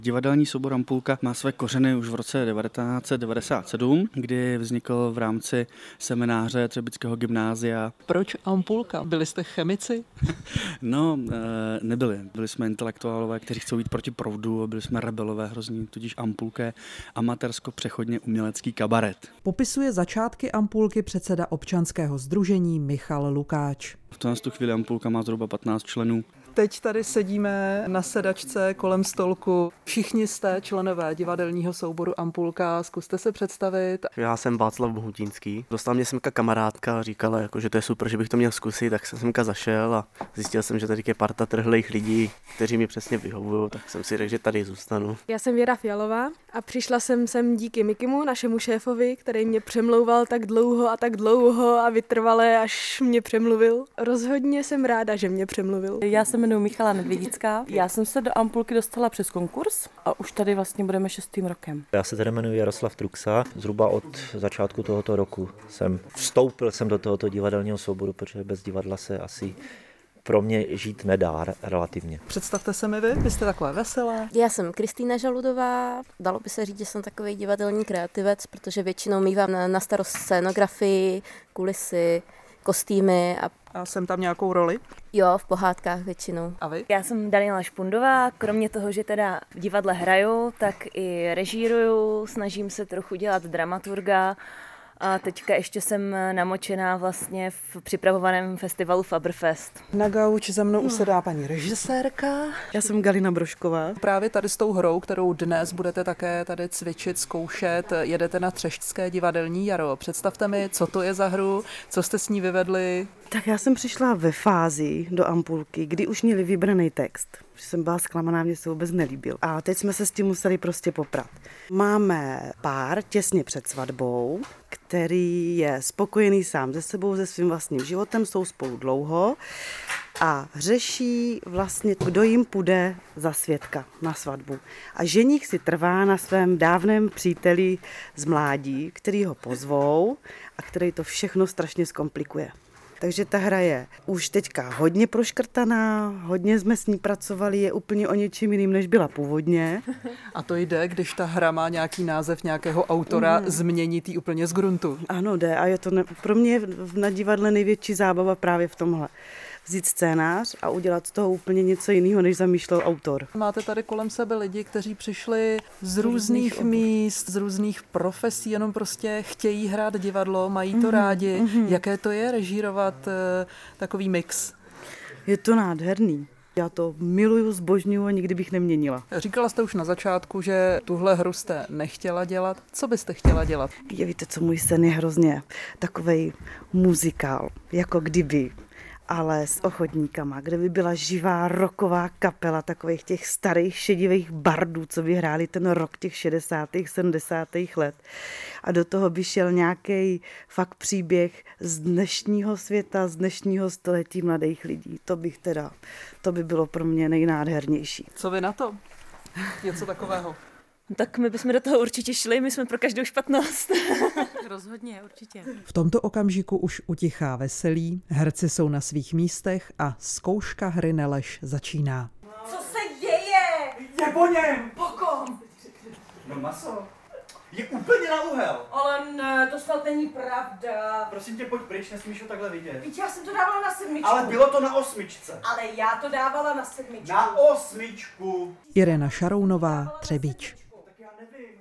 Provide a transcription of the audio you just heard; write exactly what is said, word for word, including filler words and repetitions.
Divadelní soubor Ampulka má své kořeny už v roce devatenáct set devadesát sedm, kdy vznikl v rámci semináře Třebického gymnázia. Proč Ampulka? Byli jste chemici? No, nebyli. Byli jsme intelektuálové, kteří chcou jít proti proudu, byli jsme rebelové hrozní, tudíž Ampulka je amatérsko-přechodně umělecký kabaret. Popisuje začátky Ampulky předseda občanského sdružení Michal Lukáč. V tuhle chvíli Ampulka má zhruba patnáct členů. Teď tady sedíme na sedačce kolem stolku. Všichni jste členové divadelního souboru Ampulka. Zkuste se představit. Já jsem Václav Bohutínský. Dostala mě semka kamarádka a říkala, jako, že to je super, že bych to měl zkusit, tak jsem semka zašel a zjistil jsem, že tady je parta trhlých lidí, kteří mi přesně vyhovují, tak jsem si řekl, že tady zůstanu. Já jsem Věra Fialová a přišla jsem sem díky Mikimu, našemu šéfovi, který mě přemlouval tak dlouho a tak dlouho a vytrvale, až mě přemluvil. Rozhodně jsem ráda, že mě přemluvil. Já se jmenuji Michala Nedvědická. Já jsem se do Ampulky dostala přes konkurs a už tady vlastně budeme šestým rokem. Já se tady jmenuji Jaroslav Truxa. Zhruba od začátku tohoto roku jsem vstoupil jsem do tohoto divadelního souboru, protože bez divadla se asi pro mě žít nedá relativně. Představte se mi vy, vy jste takové veselé. Já jsem Kristýna Žaludová, dalo by se říct, že jsem takový divadelní kreativec, protože většinou mívám na, na starost scénografii, kulisy, kostýmy. A... a jsem tam nějakou roli? Jo, v pohádkách většinou. A vy? Já jsem Daniela Špundová, kromě toho, že teda v divadle hraju, tak i režíruju, snažím se trochu dělat dramaturga. A teďka ještě jsem namočená vlastně v připravovaném festivalu Faberfest. Na gauč za mnou usedá paní režisérka. Já jsem Galina Brošková. Právě tady s tou hrou, kterou dnes budete také tady cvičit, zkoušet, jedete na Třešťské divadelní jaro. Představte mi, co to je za hru, co jste s ní vyvedli. Tak já jsem přišla ve fázi do Ampulky, kdy už měli vybraný text. Jsem byla zklamaná, mě se vůbec nelíbil. A teď jsme se s tím museli prostě poprat. Máme pár těsně před svatbou, který je spokojený sám se sebou, se svým vlastním životem, jsou spolu dlouho a řeší vlastně, kdo jim půjde za svědka na svatbu. A ženích si trvá na svém dávném příteli z mládí, který ho pozvou a který to všechno strašně zkomplikuje. Takže ta hra je už teďka hodně proškrtaná, hodně jsme s ní pracovali, je úplně o něčem jiným, než byla původně. A to jde, když ta hra má nějaký název nějakého autora, mm. změnit ji úplně z gruntu. Ano, jde a je to ne, pro mě na divadle největší zábava právě v tomhle. Vzít scénář a udělat z toho úplně něco jiného, než zamýšlel autor. Máte tady kolem sebe lidi, kteří přišli z různých, různých míst, z různých profesí, jenom prostě chtějí hrát divadlo, mají to mm-hmm, rádi. Mm-hmm. Jaké to je režírovat uh, takový mix? Je to nádherný. Já to miluju, zbožňuju a nikdy bych neměnila. Říkala jste už na začátku, že tuhle hru jste nechtěla dělat. Co byste chtěla dělat? Je, víte co, můj sen je hrozně takovej muzikál, jako kdyby, ale s ochotníkama, kde by byla živá rocková kapela takových těch starých šedivých bardů, co by hráli ten rock těch šedesátých, sedmdesátých let. A do toho by šel nějaký fakt příběh z dnešního světa, z dnešního století mladých lidí. To bych teda, to by bylo pro mě nejnádhernější. Co vy na to? Něco takového? Tak my bychom do toho určitě šli, my jsme pro každou špatnost. Rozhodně, určitě. V tomto okamžiku už utichá veselí, herci jsou na svých místech a zkouška hry Neleš začíná. Co se děje? Je po něm! Po kom? No maso. Je úplně na úhel. Ale ne, to snad není pravda. Prosím tě, pojď pryč, nesmíš ho takhle vidět. Víš, já jsem to dávala na sedmičku. Ale bylo to na osmičce. Ale já to dávala na sedmičku. Na osmičku. Irena Šarounová, Třebíč.